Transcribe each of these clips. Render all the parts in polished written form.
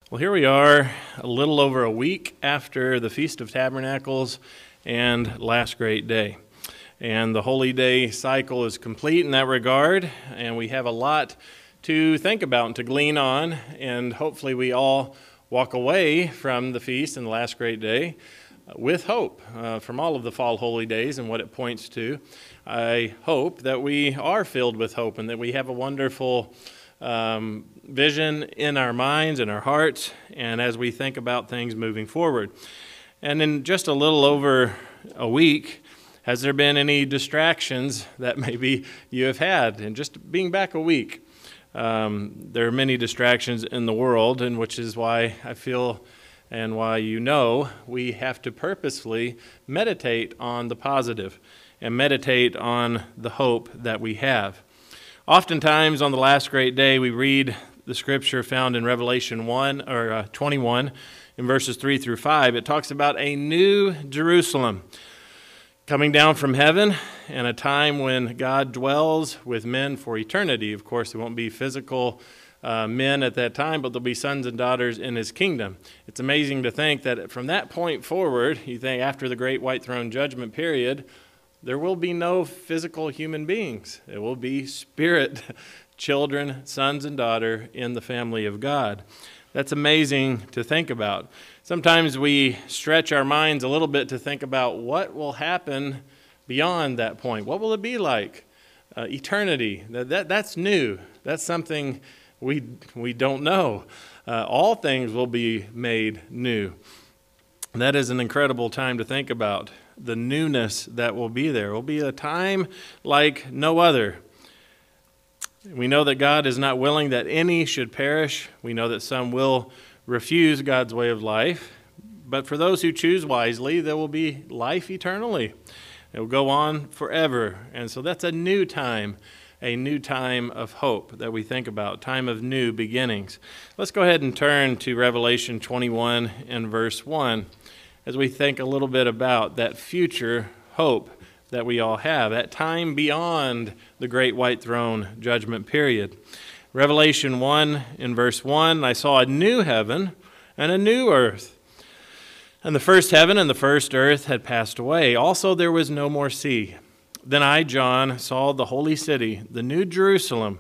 Well, here we are, a little over a week after the Feast of Tabernacles and Last Great Day. And the Holy Day cycle is complete in that regard, and we have a lot to think about and to glean on, and hopefully we all walk away from the feast and the Last Great Day with hope from all of the fall holy days and what it points to. I hope that we are filled with hope and that we have a wonderful vision in our minds and our hearts, and as we think about things moving forward. And in just a little over a week, has there been any distractions that maybe you have had? And just being back a week, there are many distractions in the world, and which is why I feel and why we have to purposefully meditate on the positive and meditate on the hope that we have. Oftentimes on the last great day, we read the scripture found in Revelation 21 in verses 3 through 5. It talks about a new Jerusalem coming down from heaven and a time when God dwells with men for eternity. Of course, there won't be physical men at that time, but there'll be sons and daughters in his kingdom. It's amazing to think that from that point forward, you think after the great white throne judgment period, there will be no physical human beings. It will be spirit children, sons and daughter in the family of God. That's amazing to think about. Sometimes we stretch our minds a little bit to think about what will happen beyond that point. What will it be like? Eternity. That's new. That's something we don't know. All things will be made new. That is an incredible time to think about. The newness that will be there. It will be a time like no other. We know that God is not willing that any should perish. We know that some will refuse God's way of life. But for those who choose wisely, there will be life eternally. It will go on forever. And so that's a new time of hope that we think about, time of new beginnings. Let's go ahead and turn to Revelation 21 and verse 1 as we think a little bit about that future hope that we all have, that time beyond the great white throne judgment period. Revelation 1 in verse 1, I saw a new heaven and a new earth. And the first heaven and the first earth had passed away. Also there was no more sea. Then I, John, saw the holy city, the New Jerusalem,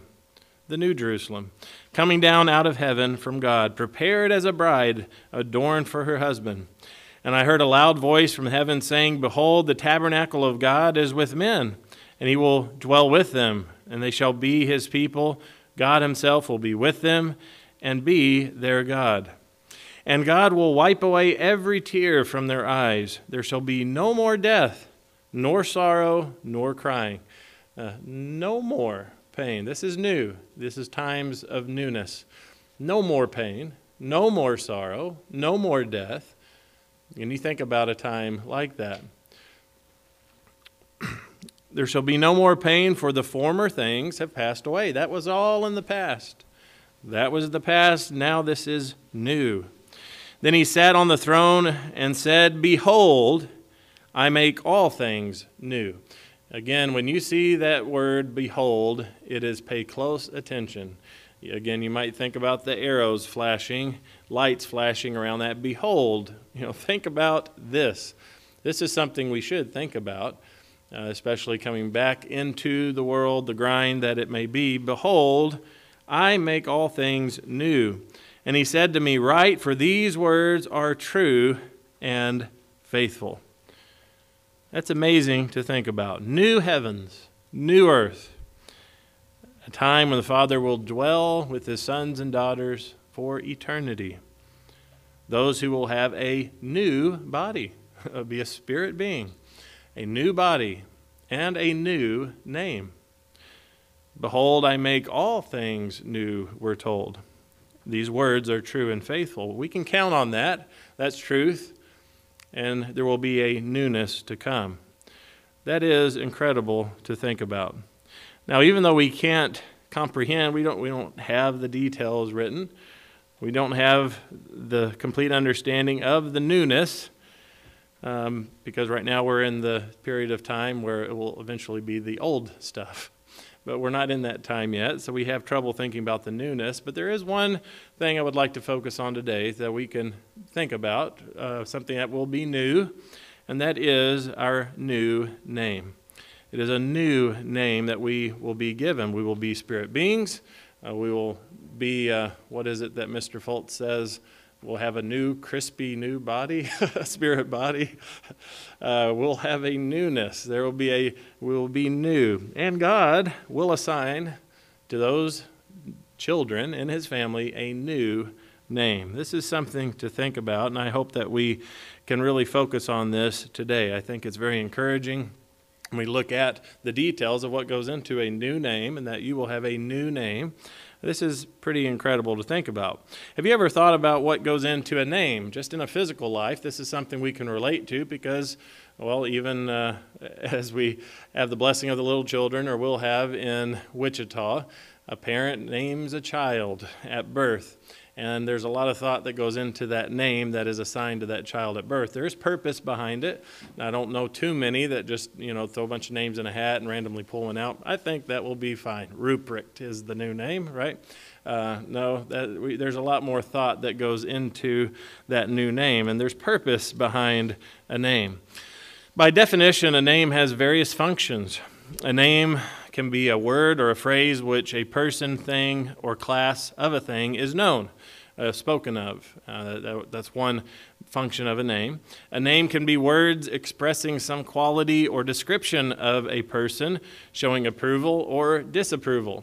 coming down out of heaven from God, prepared as a bride adorned for her husband. And I heard a loud voice from heaven saying, Behold, the tabernacle of God is with men, and he will dwell with them, and they shall be his people. God himself will be with them and be their God. And God will wipe away every tear from their eyes. There shall be no more death, nor sorrow, nor crying. No more pain. This is new. This is times of newness. No more pain, no more sorrow, no more death. And you think about a time like that. There shall be no more pain, for the former things have passed away. That was all in the past. That was the past. Now this is new. Then he sat on the throne and said, Behold, I make all things new. Again, when you see that word, behold, it is pay close attention. Again, you might think about the arrows flashing, lights flashing around that. Behold, think about this. This is something we should think about, especially coming back into the world, the grind that it may be. Behold, I make all things new. And he said to me, Write, for these words are true and faithful. That's amazing to think about. New heavens, new earth. A time when the Father will dwell with his sons and daughters for eternity. Those who will have a new body, be a spirit being, a new body, and a new name. Behold, I make all things new, we're told. These words are true and faithful. We can count on that. That's truth. And there will be a newness to come. That is incredible to think about. Now, even though we can't comprehend, we don't have the details written. We don't have the complete understanding of the newness, because right now we're in the period of time where it will eventually be the old stuff. but we're not in that time yet, so we have trouble thinking about the newness. But there is one thing I would like to focus on today that we can think about, something that will be new, and that is our new name. It is a new name that we will be given. We will be spirit beings. We will be, what is it that Mr. Fultz says? We'll have a new, crispy, new body, spirit body. We'll have a newness. We will be new. And God will assign to those children in his family a new name. This is something to think about, and I hope that we can really focus on this today. I think it's very encouraging when we look at the details of what goes into a new name, and that you will have a new name. This is pretty incredible to think about. Have you ever thought about what goes into a name? Just in a physical life, this is something we can relate to because, well, even as we have the blessing of the little children, or will have in Wichita, a parent names a child at birth. And there's a lot of thought that goes into that name that is assigned to that child at birth. There's purpose behind it. And I don't know too many that just, throw a bunch of names in a hat and randomly pull one out. I think that will be fine. Ruprecht is the new name, right? There's a lot more thought that goes into that new name, and there's purpose behind a name. By definition, a name has various functions. A name can be a word or a phrase which a person, thing, or class of a thing is known, spoken of. That's one function of a name. A name can be words expressing some quality or description of a person, showing approval or disapproval.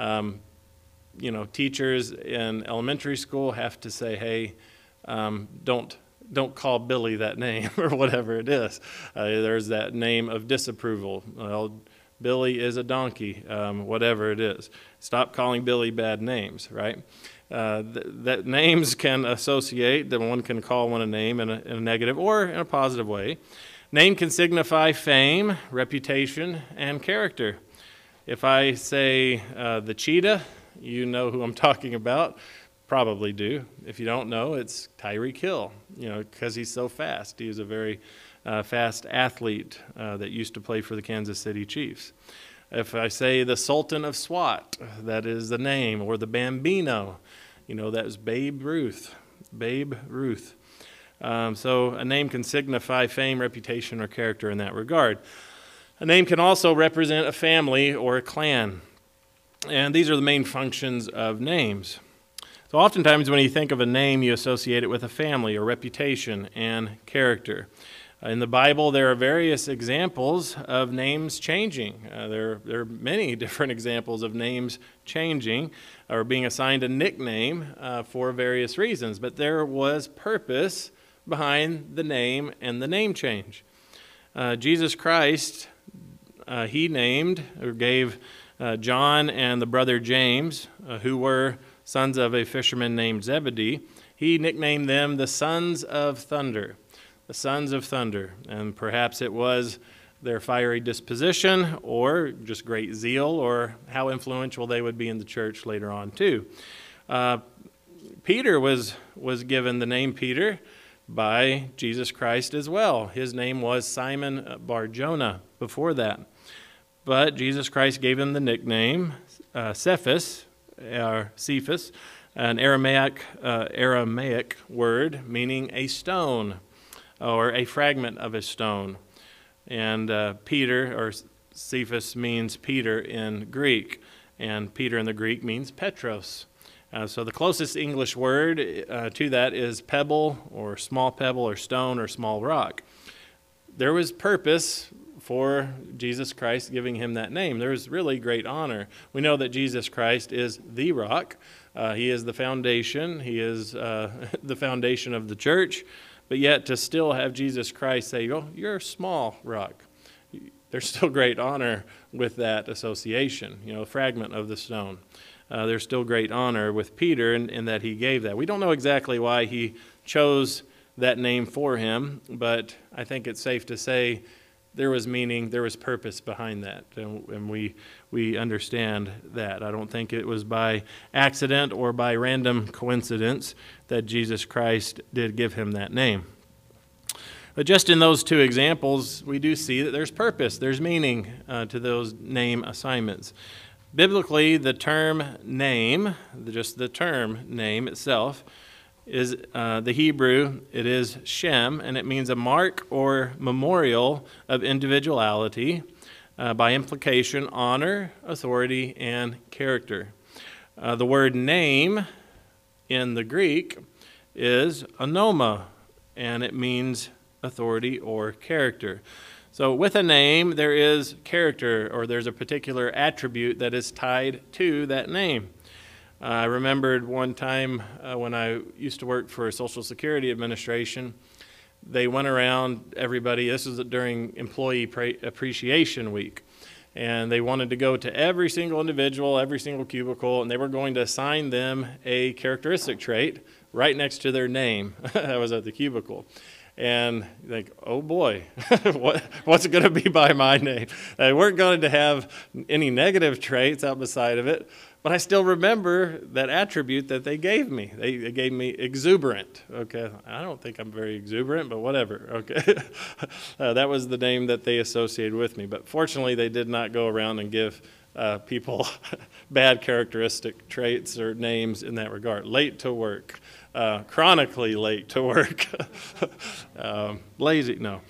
Teachers in elementary school have to say, hey, don't call Billy that name, or whatever it is. There's that name of disapproval. Well, Billy is a donkey, whatever it is. Stop calling Billy bad names, right? That names can associate, that one can call one a name in a negative or in a positive way. Name can signify fame, reputation, and character. If I say the cheetah, you know who I'm talking about. Probably do. If you don't know, it's Tyreek Hill, because he's so fast. He's a very fast athlete that used to play for the Kansas City Chiefs. If I say the Sultan of SWAT, that is the name, or the Bambino, that is Babe Ruth. Babe Ruth. So a name can signify fame, reputation, or character in that regard. A name can also represent a family or a clan. And these are the main functions of names. So oftentimes when you think of a name, you associate it with a family or reputation and character. In the Bible, there are various examples of names changing. There are many different examples of names changing or being assigned a nickname for various reasons. But there was purpose behind the name and the name change. Jesus Christ, he named or gave John and the brother James, who were sons of a fisherman named Zebedee, he nicknamed them the Sons of Thunder. The Sons of Thunder. And perhaps it was their fiery disposition or just great zeal or how influential they would be in the church later on too. Peter was given the name Peter by Jesus Christ as well. His name was Simon Bar-Jonah before that. But Jesus Christ gave him the nickname Cephas, or Cephas, an Aramaic word meaning a stone or a fragment of a stone. And Peter, or Cephas, means Peter in Greek, and Peter in the Greek means Petros. So the closest English word to that is pebble or stone or small rock. There was purpose for Jesus Christ giving him that name. There was really great honor. We know that Jesus Christ is the rock. He is the foundation. He is the foundation of the church. But yet to still have Jesus Christ say, oh, you're a small rock. There's still great honor with that association, a fragment of the stone. There's still great honor with Peter in that he gave that. We don't know exactly why he chose that name for him, but I think it's safe to say there was meaning, there was purpose behind that, and we understand that. I don't think it was by accident or by random coincidence that Jesus Christ did give him that name. But just in those two examples, we do see that there's purpose, there's meaning to those name assignments. Biblically, the term name, just the term name itself, is the Hebrew, it is Shem, and it means a mark or memorial of individuality, by implication, honor, authority, and character. The word name in the Greek is onoma, and it means authority or character. So with a name, there is character, or there's a particular attribute that is tied to that name. I remembered one time when I used to work for Social Security Administration, they went around everybody, this was during Employee Appreciation Week, and they wanted to go to every single individual, every single cubicle, and they were going to assign them a characteristic trait right next to their name. That was at the cubicle. And like, oh boy, what's it going to be by my name? They weren't going to have any negative traits out beside of it, but I still remember that attribute that they gave me. They gave me exuberant. Okay, I don't think I'm very exuberant, but whatever. Okay, that was the name that they associated with me. But fortunately, they did not go around and give people bad characteristic traits or names in that regard. Late to work. Chronically late to work, lazy, no.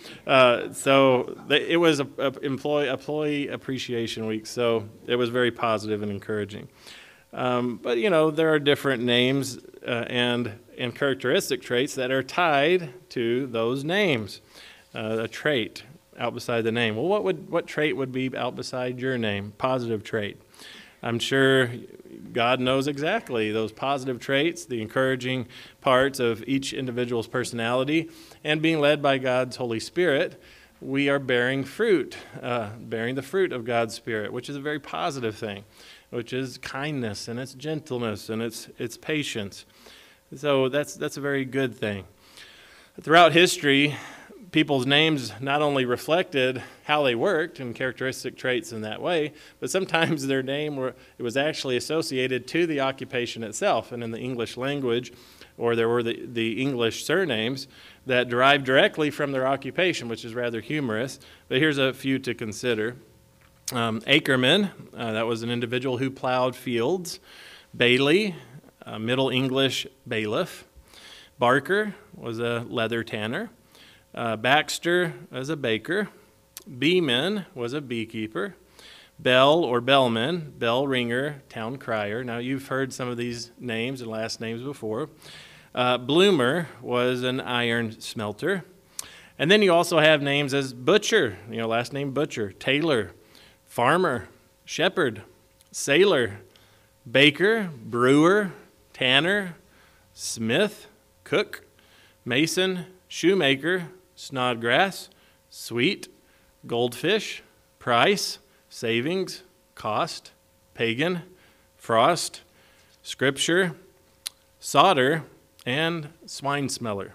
It was a employee appreciation week, so it was very positive and encouraging. But there are different names and characteristic traits that are tied to those names. A trait out beside the name. Well, what trait would be out beside your name? Positive trait. I'm sure God knows exactly those positive traits, the encouraging parts of each individual's personality, and being led by God's Holy Spirit, we are bearing fruit, bearing the fruit of God's Spirit, which is a very positive thing, which is kindness and it's gentleness and it's patience. So that's a very good thing. Throughout history, people's names not only reflected how they worked and characteristic traits in that way, but sometimes their name was actually associated to the occupation itself. And in the English language, or there were the English surnames that derived directly from their occupation, which is rather humorous. But here's a few to consider. Ackerman, that was an individual who plowed fields. Bailey, Middle English bailiff. Barker was a leather tanner. Baxter was a baker. Beeman was a beekeeper. Bell or bellman, bell ringer, town crier. Now you've heard some of these names and last names before. Bloomer was an iron smelter. And then you also have names as butcher, last name butcher, tailor, farmer, shepherd, sailor, baker, brewer, tanner, smith, cook, mason, shoemaker, snodgrass, sweet, goldfish, price, savings, cost, pagan, frost, scripture, solder, and swine smeller.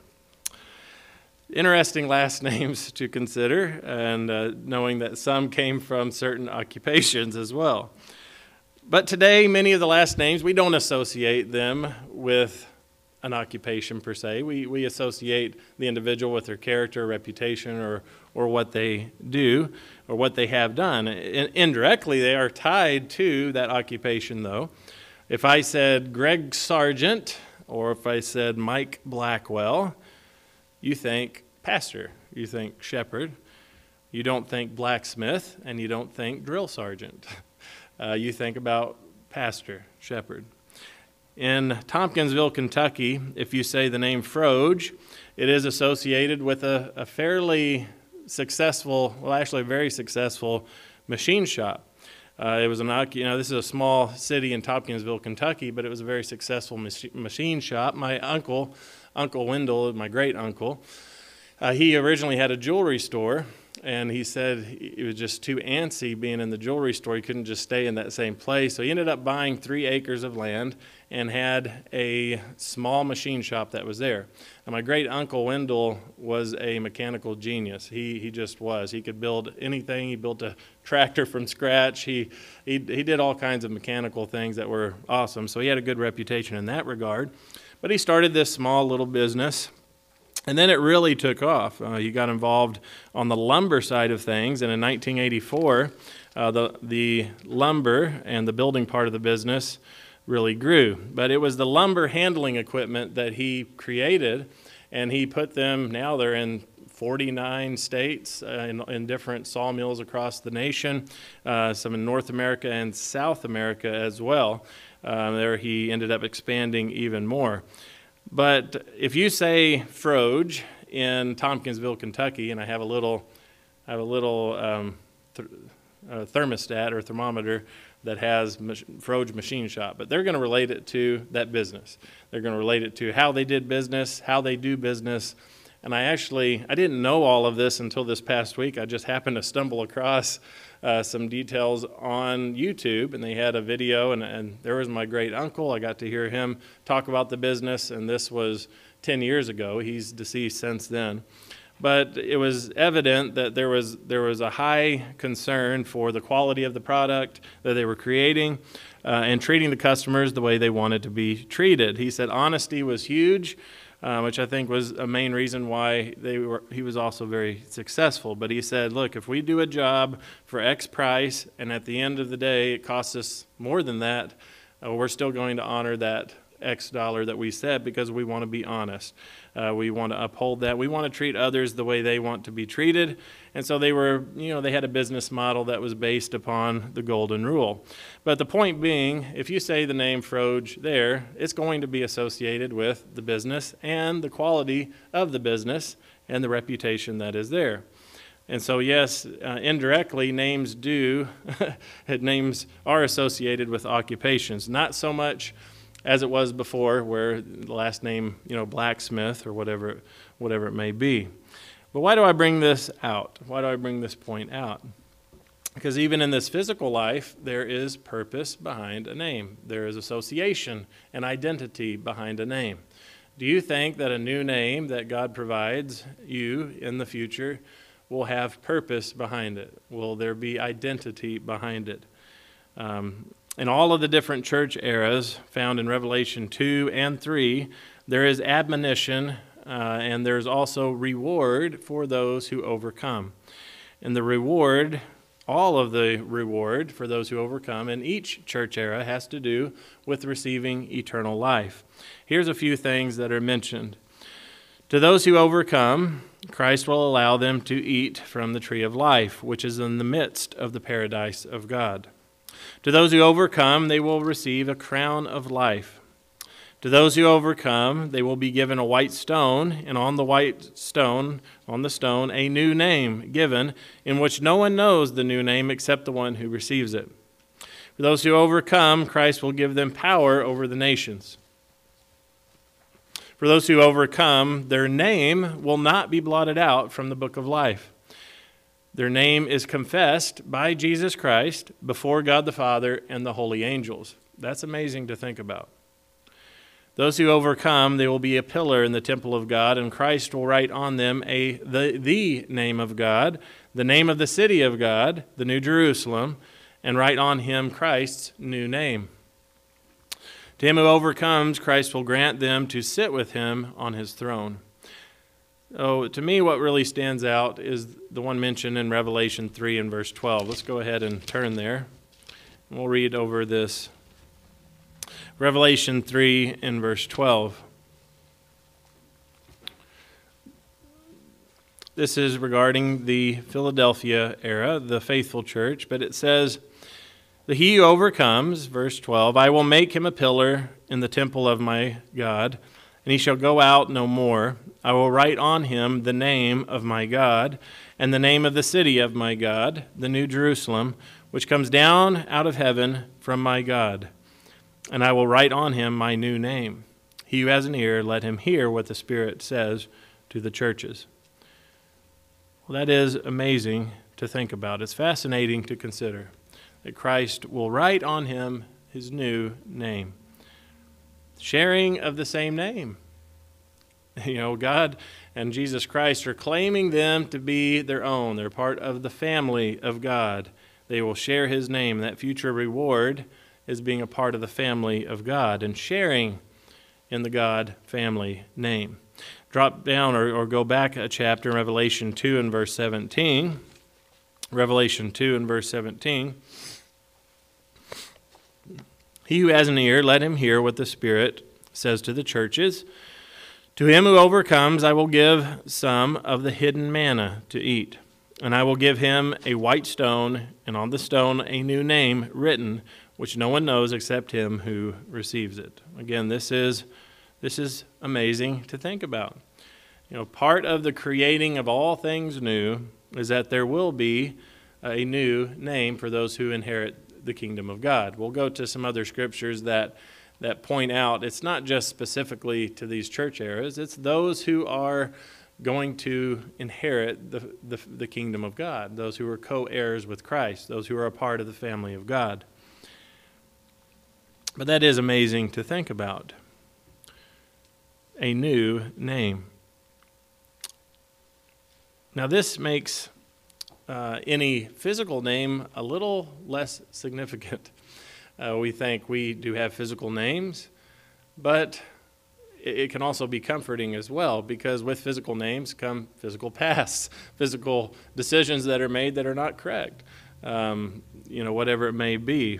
Interesting last names to consider, and knowing that some came from certain occupations as well. But today, many of the last names, we don't associate them with an occupation per se. We associate the individual with their character, reputation, or what they do, or what they have done. Indirectly, they are tied to that occupation, though. If I said Greg Sargent, or if I said Mike Blackwell, you think pastor, you think shepherd. You don't think blacksmith, and you don't think drill sergeant. You think about pastor, shepherd. In Tompkinsville, Kentucky, if you say the name Froge, it is associated with a fairly successful, well, actually a very successful machine shop. It was this is a small city in Tompkinsville, Kentucky, but it was a very successful machine shop. My Uncle Wendell, my great uncle, he originally had a jewelry store, and he said he was just too antsy being in the jewelry store. He couldn't just stay in that same place. So he ended up buying 3 acres of land and had a small machine shop that was there. And my great uncle Wendell was a mechanical genius. He just was. He could build anything. He built a tractor from scratch. He did all kinds of mechanical things that were awesome. So he had a good reputation in that regard. But he started this small little business. And then it really took off. He got involved on the lumber side of things, and in 1984, the lumber and the building part of the business really grew. But it was the lumber handling equipment that he created, and he put them, now they're in 49 states in different sawmills across the nation, some in North America and South America as well. There he ended up expanding even more. But if you say Froge in Tompkinsville, Kentucky, and I have a little thermostat or thermometer that has Froge Machine Shop, but they're going to relate it to that business. They're going to relate it to how they did business, how they do business. And I didn't know all of this until this past week. I just happened to stumble across some details on YouTube, and they had a video, and there was my great uncle. I got to hear him talk about the business, and this was 10 years ago. He's deceased since then. But it was evident that there was a high concern for the quality of the product that they were creating and treating the customers the way they wanted to be treated. He said honesty was huge, which I think was a main reason why he was also very successful. But he said, look, if we do a job for X price and at the end of the day it costs us more than that, we're still going to honor that X dollar that we said because we want to be honest. We want to uphold that. We want to treat others the way they want to be treated. And so they had a business model that was based upon the golden rule. But the point being, if you say the name Froge there, it's going to be associated with the business and the quality of the business and the reputation that is there. And so, yes, indirectly, names are associated with occupations, not so much as it was before, where the last name, blacksmith or whatever it may be. But why do I bring this out? Why do I bring this point out? Because even in this physical life, there is purpose behind a name. There is association and identity behind a name. Do you think that a new name that God provides you in the future will have purpose behind it? Will there be identity behind it? In all of the different church eras found in Revelation 2 and 3, there is admonition and there's also reward for those who overcome. And the reward, all of the reward for those who overcome in each church era has to do with receiving eternal life. Here's a few things that are mentioned. To those who overcome, Christ will allow them to eat from the tree of life, which is in the midst of the paradise of God. To those who overcome, they will receive a crown of life. To those who overcome, they will be given a white stone, and on the stone, a new name given, in which no one knows the new name except the one who receives it. For those who overcome, Christ will give them power over the nations. For those who overcome, their name will not be blotted out from the book of life. Their name is confessed by Jesus Christ before God the Father and the holy angels. That's amazing to think about. Those who overcome, they will be a pillar in the temple of God, and Christ will write on them the name of God, the name of the city of God, the New Jerusalem, and write on him Christ's new name. To him who overcomes, Christ will grant them to sit with him on his throne. Oh, to me, what really stands out is the one mentioned in Revelation 3 and verse 12. Let's go ahead and turn there. And we'll read over this. Revelation 3 and verse 12. This is regarding the Philadelphia era, the faithful church, but it says, "He who overcomes," verse 12, "I will make him a pillar in the temple of my God, and he shall go out no more. I will write on him the name of my God, and the name of the city of my God, the New Jerusalem, which comes down out of heaven from my God. And I will write on him my new name. He who has an ear, let him hear what the Spirit says to the churches." Well, that is amazing to think about. It's fascinating to consider that Christ will write on him his new name. Sharing of the same name. God and Jesus Christ are claiming them to be their own. They're part of the family of God. They will share his name. That future reward is being a part of the family of God and sharing in the God family name. Drop down or go back a chapter in Revelation 2 and verse 17. Revelation 2 and verse 17. He who has an ear, let him hear what the Spirit says to the churches. To him who overcomes, I will give some of the hidden manna to eat. And I will give him a white stone, and on the stone a new name written, which no one knows except him who receives it. Again, this is amazing to think about. Part of the creating of all things new is that there will be a new name for those who inherit the kingdom of God. We'll go to some other scriptures that point out it's not just specifically to these church eras, it's those who are going to inherit the kingdom of God, those who are co-heirs with Christ, those who are a part of the family of God. But that is amazing to think about. A new name. Now this makes any physical name a little less significant. We think we do have physical names, but it can also be comforting as well, because with physical names come physical pasts, physical decisions that are made that are not correct, whatever it may be.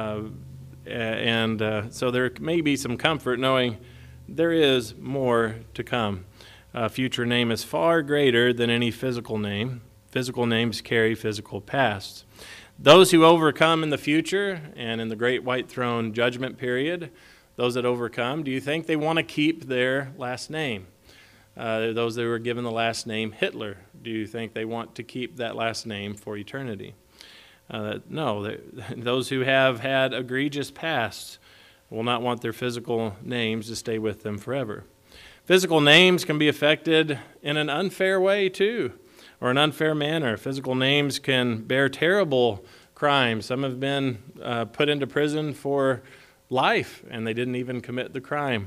So there may be some comfort knowing there is more to come. A future name is far greater than any physical name. Physical names carry physical pasts. Those who overcome in the future and in the great white throne judgment period, those that overcome, do you think they want to keep their last name? Those that were given the last name Hitler, do you think they want to keep that last name for eternity? No, those who have had egregious pasts will not want their physical names to stay with them forever. Physical names can be affected in an unfair way too, or an unfair manner. Physical names can bear terrible crimes. Some have been put into prison for life, and they didn't even commit the crime.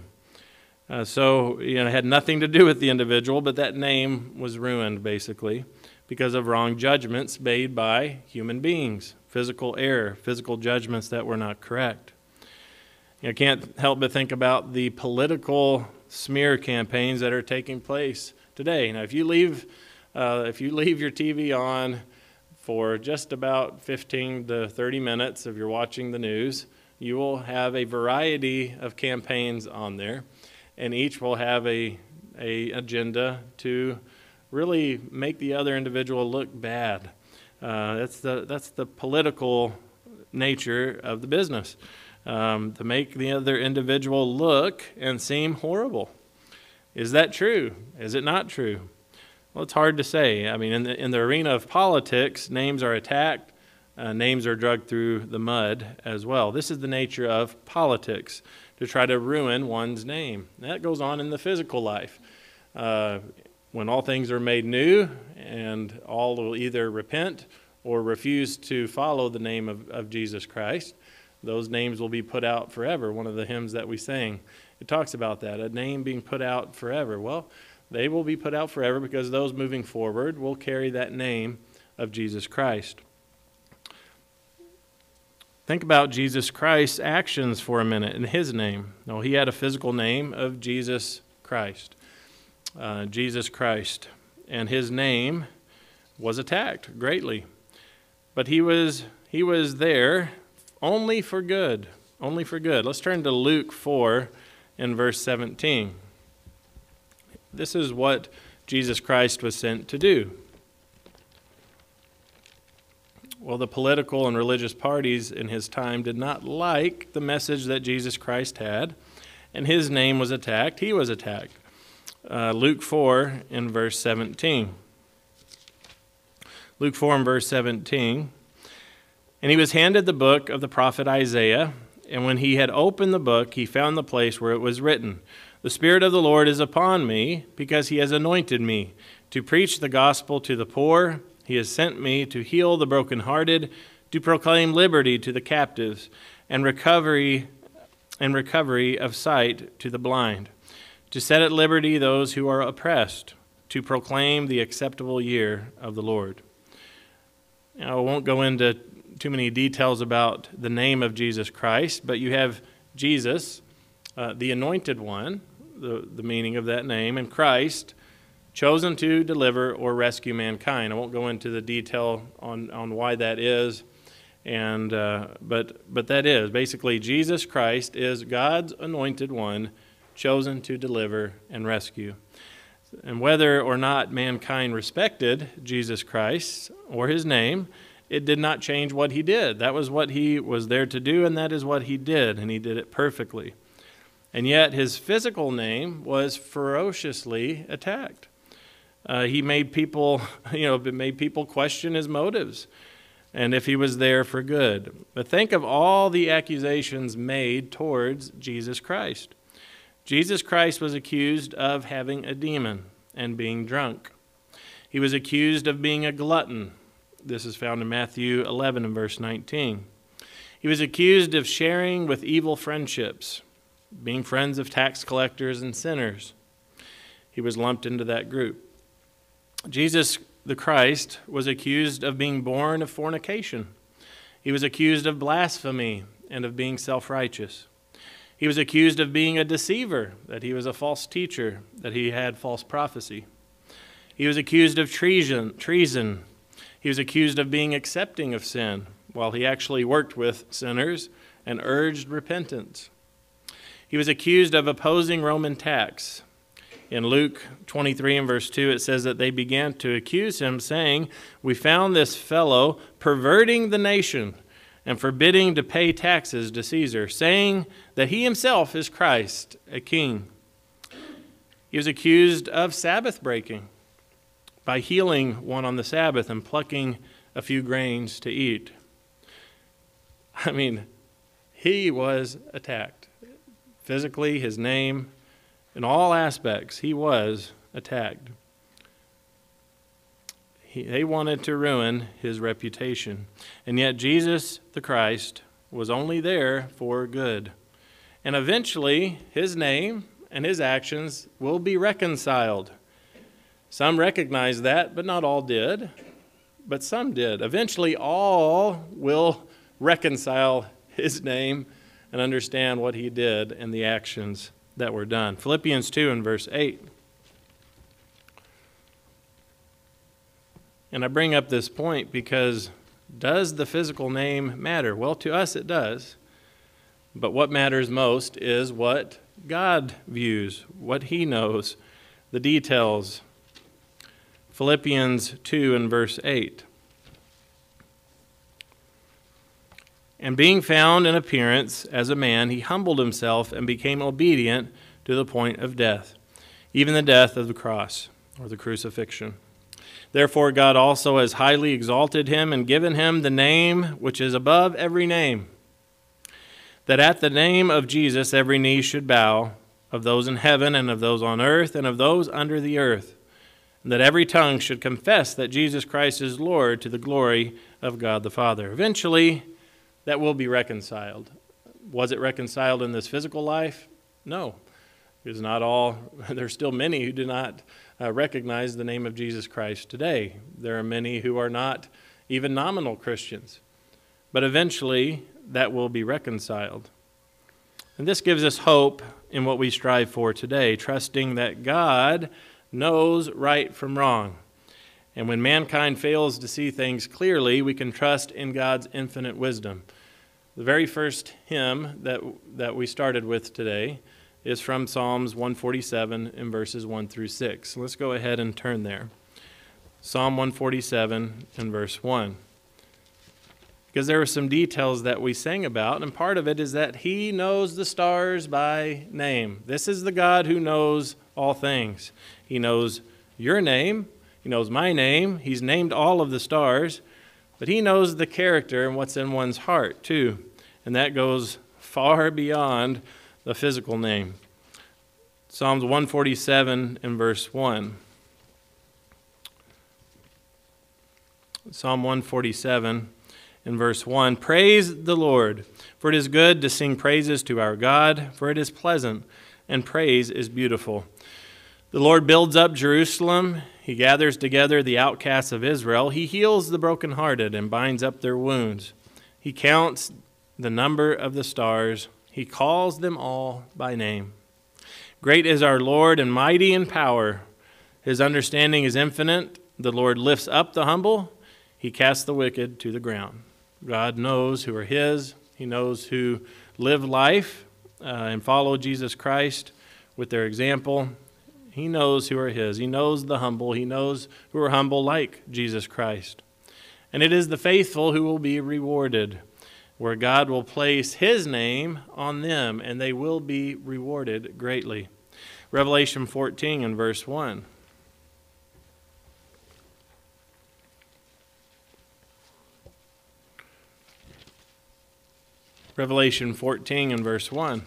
So it had nothing to do with the individual, but that name was ruined, basically, because of wrong judgments made by human beings, physical error, physical judgments that were not correct. I can't help but think about the political smear campaigns that are taking place today. Now, if you leave your TV on for just about 15 to 30 minutes if you're watching the news, you will have a variety of campaigns on there, and each will have a agenda to really make the other individual look bad. That's the political nature of the business, to make the other individual look and seem horrible. Is that true? Is it not true? Well, it's hard to say. I mean, in the arena of politics, names are attacked, names are dragged through the mud as well. This is the nature of politics, to try to ruin one's name. That goes on in the physical life. When all things are made new and all will either repent or refuse to follow the name of Jesus Christ, those names will be put out forever. One of the hymns that we sang, it talks about that, a name being put out forever. Well, they will be put out forever because those moving forward will carry that name of Jesus Christ. Think about Jesus Christ's actions for a minute in his name. No, he had a physical name of Jesus Christ. Jesus Christ. And his name was attacked greatly. But he was there only for good. Only for good. Let's turn to Luke 4 in verse 17. This is what Jesus Christ was sent to do. Well, the political and religious parties in his time did not like the message that Jesus Christ had, and his name was attacked. He was attacked. Luke 4 in verse 17. Luke 4 in verse 17. And he was handed the book of the prophet Isaiah, and when he had opened the book, he found the place where it was written, "The Spirit of the Lord is upon me, because he has anointed me to preach the gospel to the poor. He has sent me to heal the brokenhearted, to proclaim liberty to the captives, and recovery of sight to the blind, to set at liberty those who are oppressed, to proclaim the acceptable year of the Lord." Now, I won't go into too many details about the name of Jesus Christ, but you have Jesus, the anointed one, the meaning of that name, and Christ, chosen to deliver or rescue mankind. I won't go into the detail on why that is, but that is basically Jesus Christ is God's anointed one, chosen to deliver and rescue. And whether or not mankind respected Jesus Christ or his name, it did not change what he did. That was what he was there to do, and that is what he did, and he did it perfectly. And yet his physical name was ferociously attacked. He made people, question his motives and if he was there for good. But think of all the accusations made towards Jesus Christ. Jesus Christ was accused of having a demon and being drunk. He was accused of being a glutton. This is found in Matthew 11 and verse 19. He was accused of sharing with evil friendships, being friends of tax collectors and sinners. He was lumped into that group. Jesus the Christ was accused of being born of fornication. He was accused of blasphemy and of being self-righteous. He was accused of being a deceiver, that he was a false teacher, that he had false prophecy. He was accused of treason. He was accused of being accepting of sin, while he actually worked with sinners and urged repentance. He was accused of opposing Roman tax. In Luke 23 and verse 2, it says that they began to accuse him, saying, "We found this fellow perverting the nation and forbidding to pay taxes to Caesar, saying that he himself is Christ, a king." He was accused of Sabbath breaking by healing one on the Sabbath and plucking a few grains to eat. I mean, he was attacked. Physically, his name, in all aspects, he was attacked. They wanted to ruin his reputation. And yet Jesus the Christ was only there for good. And eventually, his name and his actions will be reconciled. Some recognized that, but not all did. But some did. Eventually, all will reconcile his name and understand what he did and the actions that were done. Philippians 2 and verse 8. And I bring up this point because does the physical name matter? Well, to us it does. But what matters most is what God views, what he knows, the details. Philippians 2 and verse 8. And being found in appearance as a man, he humbled himself and became obedient to the point of death, even the death of the cross, or the crucifixion. Therefore God also has highly exalted him and given him the name which is above every name, that at the name of Jesus every knee should bow, of those in heaven and of those on earth and of those under the earth, and that every tongue should confess that Jesus Christ is Lord, to the glory of God the Father. Eventually, that will be reconciled. Was it reconciled in this physical life? No. Because there's still many who do not recognize the name of Jesus Christ today. There are many who are not even nominal Christians. But eventually, that will be reconciled. And this gives us hope in what we strive for today, trusting that God knows right from wrong. And when mankind fails to see things clearly, we can trust in God's infinite wisdom. The very first hymn that we started with today is from Psalms 147 in verses 1 through 6. Let's go ahead and turn there. Psalm 147 in verse 1. Because there are some details that we sang about, and part of it is that he knows the stars by name. This is the God who knows all things. He knows your name. He knows my name. He's named all of the stars. But he knows the character and what's in one's heart, too. And that goes far beyond the physical name. Psalms 147 and verse 1. Psalm 147 and verse 1. Praise the Lord, for it is good to sing praises to our God, for it is pleasant, and praise is beautiful. The Lord builds up Jerusalem. He gathers together the outcasts of Israel. He heals the brokenhearted and binds up their wounds. He counts the number of the stars. He calls them all by name. Great is our Lord and mighty in power. His understanding is infinite. The Lord lifts up the humble. He casts the wicked to the ground. God knows who are his. He knows who live life and follow Jesus Christ with their example. He knows who are his. He knows the humble. He knows who are humble like Jesus Christ. And it is the faithful who will be rewarded, where God will place his name on them, and they will be rewarded greatly. Revelation 14 and verse 1. Revelation 14 and verse 1.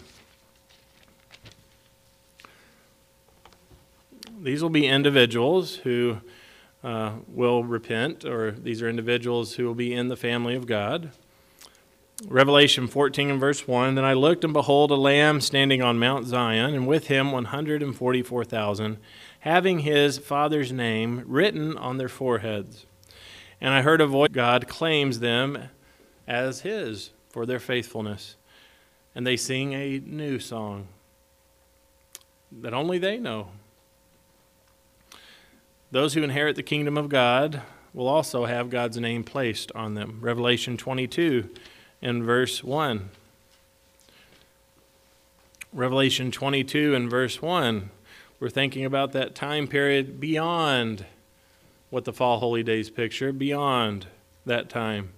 These will be individuals who will repent, or these are individuals who will be in the family of God. Revelation 14 and verse 1, Then I looked, and behold, a Lamb standing on Mount Zion, and with him 144,000, having his Father's name written on their foreheads. And I heard a voice, God claims them as his for their faithfulness. And they sing a new song that only they know. Those who inherit the kingdom of God will also have God's name placed on them. Revelation 22 and verse 1. Revelation 22 and verse 1. We're thinking about that time period beyond what the fall holy days picture, beyond that time.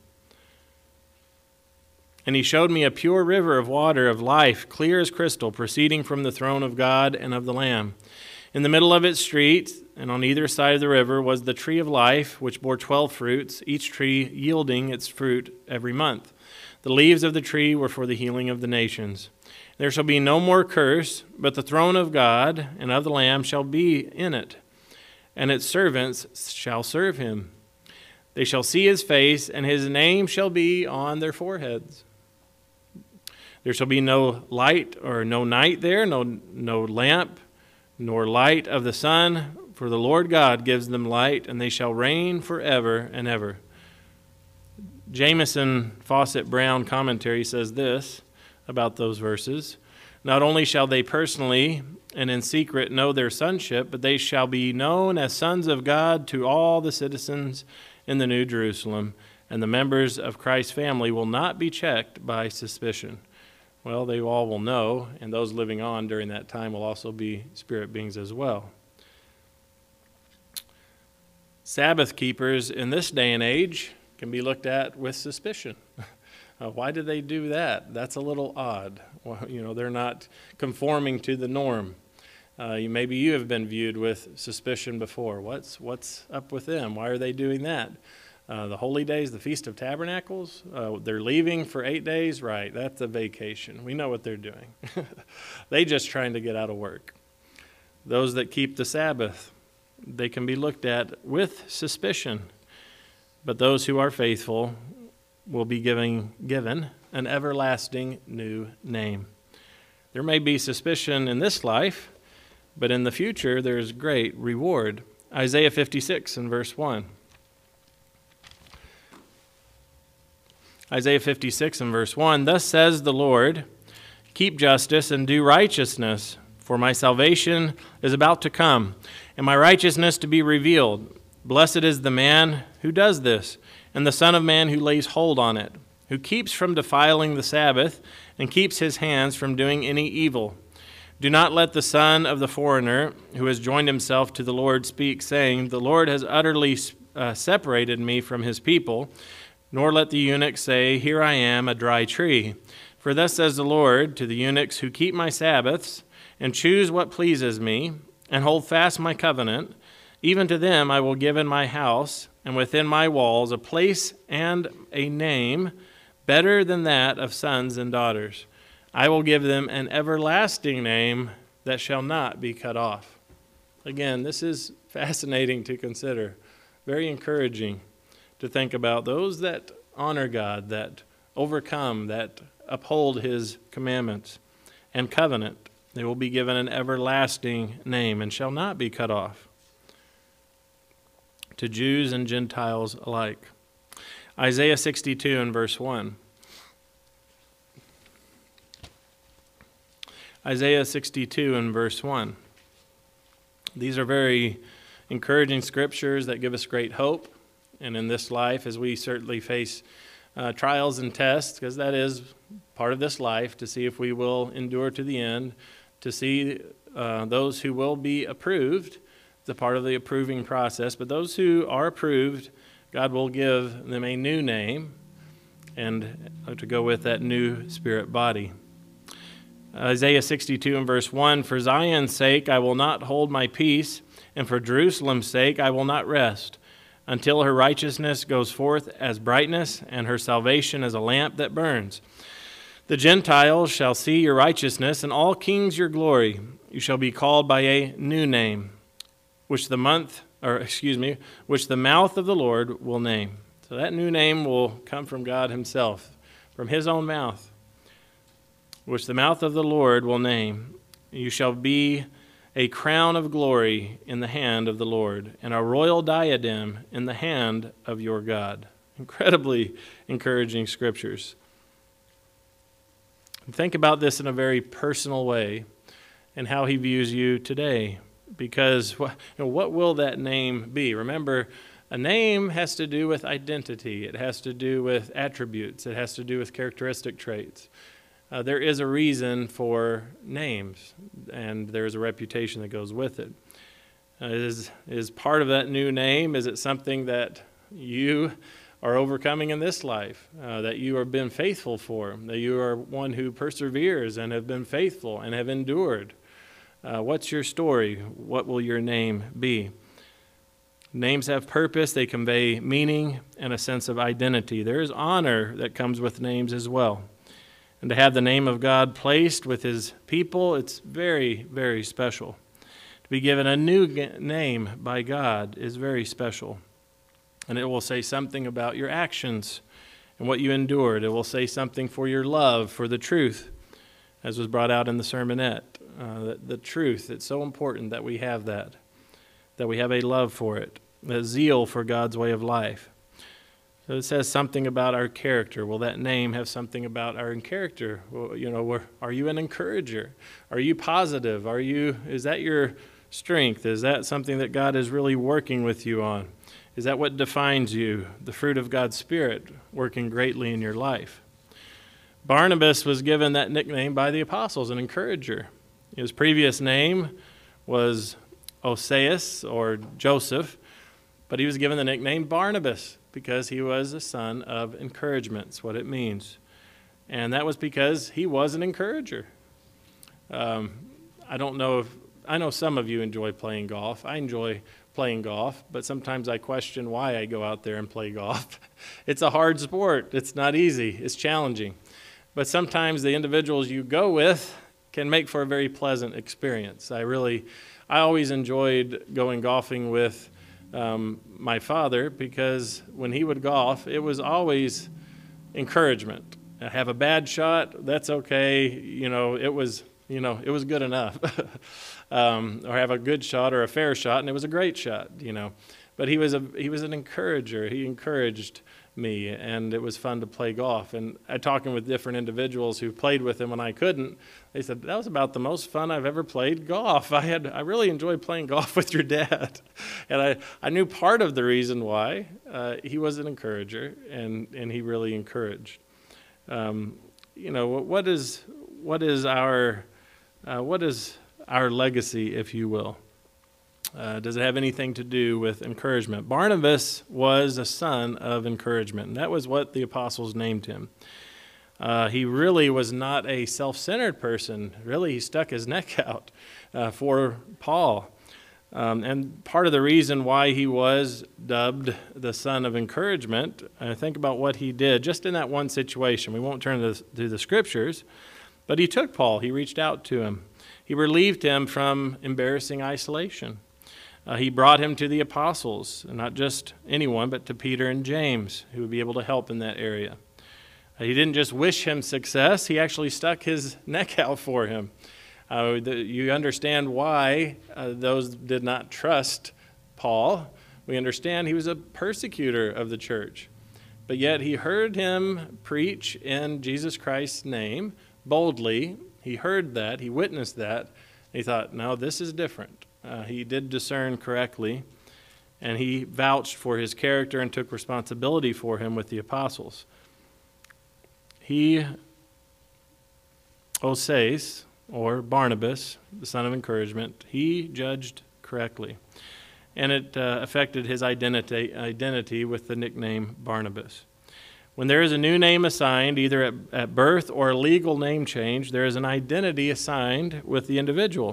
And he showed me a pure river of water of life, clear as crystal, proceeding from the throne of God and of the Lamb. In the middle of its street, and on either side of the river, was the tree of life, which bore 12 fruits, each tree yielding its fruit every month. The leaves of the tree were for the healing of the nations. There shall be no more curse, but the throne of God and of the Lamb shall be in it, and its servants shall serve him. They shall see his face, and his name shall be on their foreheads. There shall be no light or no night there, no lamp, nor light of the sun, for the Lord God gives them light, and they shall reign forever and ever. Jamieson Fawcett Brown commentary says this about those verses. Not only shall they personally and in secret know their sonship, but they shall be known as sons of God to all the citizens in the New Jerusalem, and the members of Christ's family will not be checked by suspicion. Well, they all will know, and those living on during that time will also be spirit beings as well. Sabbath keepers in this day and age can be looked at with suspicion. Why did they do that? That's a little odd. Well, they're not conforming to the norm. Maybe you have been viewed with suspicion before. What's up with them? Why are they doing that? The holy days, the Feast of Tabernacles, they're leaving for 8 days. Right, that's a vacation. We know what they're doing. They're just trying to get out of work. Those that keep the Sabbath, they can be looked at with suspicion. But those who are faithful will be given an everlasting new name. There may be suspicion in this life, but in the future there's great reward. Isaiah 56 and verse 1. Isaiah 56 and verse 1, Thus says the Lord, Keep justice and do righteousness, for my salvation is about to come, and my righteousness to be revealed. Blessed is the man who does this, and the Son of Man who lays hold on it, who keeps from defiling the Sabbath, and keeps his hands from doing any evil. Do not let the son of the foreigner, who has joined himself to the Lord, speak, saying, The Lord has utterly separated me from his people. Nor let the eunuch say, Here I am, a dry tree. For thus says the Lord to the eunuchs who keep my Sabbaths, and choose what pleases me, and hold fast my covenant, even to them I will give in my house, and within my walls, a place and a name better than that of sons and daughters. I will give them an everlasting name that shall not be cut off. Again, this is fascinating to consider, very encouraging to think about those that honor God, that overcome, that uphold his commandments and covenant. They will be given an everlasting name and shall not be cut off. To Jews and Gentiles alike. Isaiah 62 and verse 1. Isaiah 62 and verse 1. These are very encouraging scriptures that give us great hope. And in this life, as we certainly face trials and tests, because that is part of this life, to see if we will endure to the end, to see those who will be approved. It's a part of the approving process. But those who are approved, God will give them a new name and to go with that new spirit body. Isaiah 62 and verse 1, "For Zion's sake I will not hold my peace, and for Jerusalem's sake I will not rest, until her righteousness goes forth as brightness, and her salvation as a lamp that burns. The Gentiles shall see your righteousness, and all kings your glory. You shall be called by a new name, which the mouth of the Lord will name." So that new name will come from God himself, from his own mouth, which the mouth of the Lord will name. You shall be a crown of glory in the hand of the Lord, and a royal diadem in the hand of your God. Incredibly encouraging scriptures. Think about this in a very personal way and how he views you today. Because what will that name be? Remember, a name has to do with identity. It has to do with attributes. It has to do with characteristic traits. There is a reason for names, and there is a reputation that goes with it. Is part of that new name, is it something that you are overcoming in this life, that you have been faithful for, that you are one who perseveres and have been faithful and have endured? What's your story? What will your name be? Names have purpose. They convey meaning and a sense of identity. There is honor that comes with names as well. And to have the name of God placed with his people, it's very, very special. To be given a new name by God is very special. And it will say something about your actions and what you endured. It will say something for your love for the truth, as was brought out in the sermonette. The truth, it's so important that we have that we have a love for it, a zeal for God's way of life. So it says something about our character. Will that name have something about our character? Well, are you an encourager? Are you positive? Is that your strength? Is that something that God is really working with you on? Is that what defines you? The fruit of God's Spirit working greatly in your life. Barnabas was given that nickname by the apostles, an encourager. His previous name was Oseas or Joseph, but he was given the nickname Barnabas because he was a son of encouragement. That's what it means. And that was because he was an encourager. I know some of you enjoy playing golf. I enjoy playing golf, but sometimes I question why I go out there and play golf. It's a hard sport. It's not easy. It's challenging. But sometimes the individuals you go with can make for a very pleasant experience. I always enjoyed going golfing with my father, because when he would golf, it was always encouragement. I have a bad shot, that's okay. It was good enough. Or have a good shot or a fair shot, and it was a great shot. But he was an encourager. He encouraged me, and it was fun to play golf. And talking with different individuals who played with him when I couldn't, they said, that was about the most fun I've ever played golf. I really enjoyed playing golf with your dad. And I knew part of the reason why. He was an encourager, and he really encouraged. What is our legacy, if you will? Does it have anything to do with encouragement? Barnabas was a son of encouragement, and that was what the apostles named him. He really was not a self-centered person. Really, he stuck his neck out for Paul. And part of the reason why he was dubbed the son of encouragement, think about what he did just in that one situation. We won't turn to the scriptures, but he took Paul. He reached out to him. He relieved him from embarrassing isolation. He brought him to the apostles, not just anyone, but to Peter and James, who would be able to help in that area. He didn't just wish him success, he actually stuck his neck out for him. You understand why those did not trust Paul. We understand he was a persecutor of the church. But yet he heard him preach in Jesus Christ's name boldly, He heard that, he witnessed that, and he thought, no, this is different. He did discern correctly, and he vouched for his character and took responsibility for him with the apostles. He, Oses, or Barnabas, the son of encouragement, he judged correctly. And it affected his identity with the nickname Barnabas. When there is a new name assigned, either at birth or a legal name change, there is an identity assigned with the individual.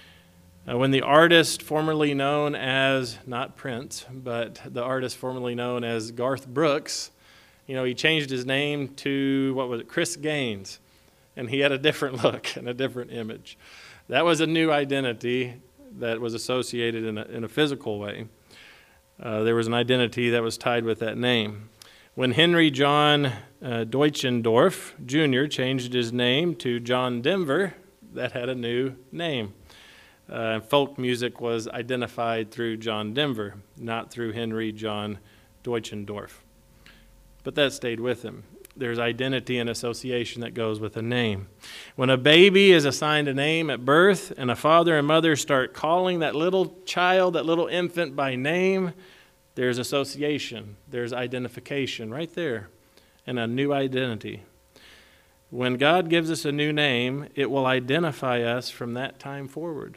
When the artist formerly known as, not Prince, but the artist formerly known as Garth Brooks, he changed his name to, Chris Gaines. And he had a different look and a different image. That was a new identity that was associated in a physical way. There was an identity that was tied with that name. When Henry John Deutschendorf Jr. changed his name to John Denver, that had a new name. Folk music was identified through John Denver, not through Henry John Deutschendorf. But that stayed with him. There's identity and association that goes with a name. When a baby is assigned a name at birth and a father and mother start calling that little child, that little infant by name, there's association, there's identification right there, and a new identity. When God gives us a new name, it will identify us from that time forward.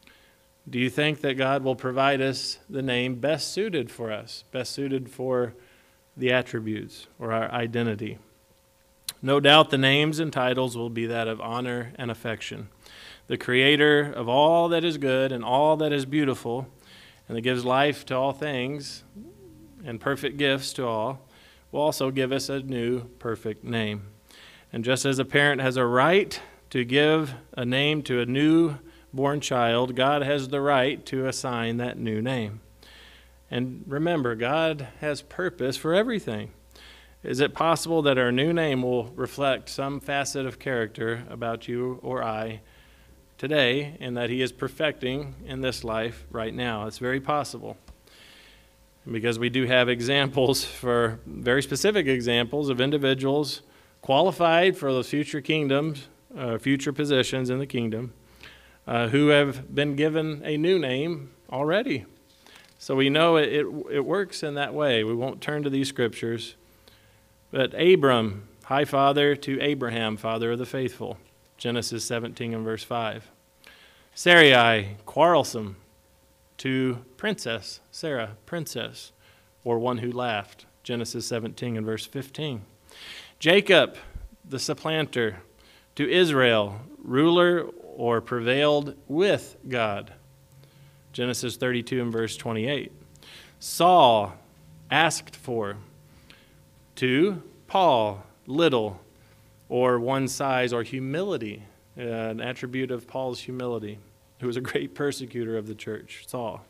Do you think that God will provide us the name best suited for us, best suited for the attributes or our identity? No doubt the names and titles will be that of honor and affection. The Creator of all that is good and all that is beautiful, and that gives life to all things and perfect gifts to all, will also give us a new perfect name. And just as a parent has a right to give a name to a newborn child, God has the right to assign that new name. And remember, God has purpose for everything. Is it possible that our new name will reflect some facet of character about you or I today, and that He is perfecting in this life right now? It's very possible. Because we do have examples, for very specific examples of individuals qualified for those future kingdoms, future positions in the kingdom, who have been given a new name already. So we know it works in that way. We won't turn to these scriptures. But Abram, high father to Abraham, father of the faithful, Genesis 17 and verse 5. Sarai, quarrelsome, to princess, Sarah, princess, or one who laughed, Genesis 17 and verse 15. Jacob, the supplanter, to Israel, ruler or prevailed with God, Genesis 32 and verse 28. Saul, asked for, to Paul, little, or one size, or humility, an attribute of Paul's humility, who was a great persecutor of the church, Saul.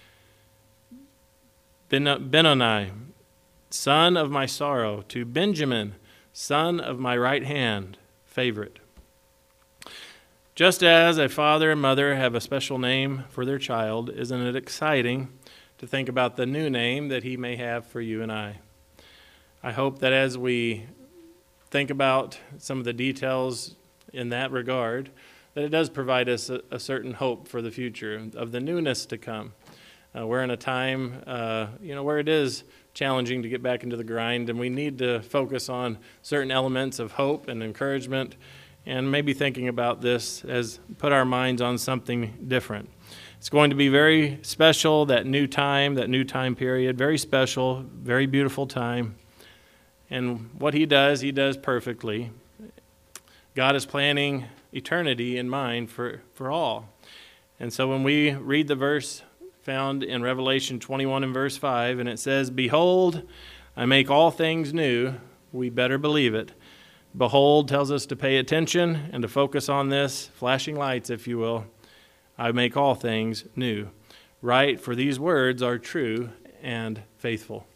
Benoni, son of my sorrow, to Benjamin, son of my right hand, favorite. Just as a father and mother have a special name for their child, isn't it exciting to think about the new name that He may have for you and I? I hope that as we think about some of the details in that regard, that it does provide us a certain hope for the future, of the newness to come. We're in a time, where it is challenging to get back into the grind, and we need to focus on certain elements of hope and encouragement, and maybe thinking about this as put our minds on something different. It's going to be very special, that new time period, very special, very beautiful time. And what He does perfectly. God is planning eternity in mind for all. And so when we read the verse found in Revelation 21 and verse 5, and it says, "Behold, I make all things new," we better believe it. Behold tells us to pay attention and to focus on this, flashing lights, if you will. I make all things new. Right, for these words are true and faithful.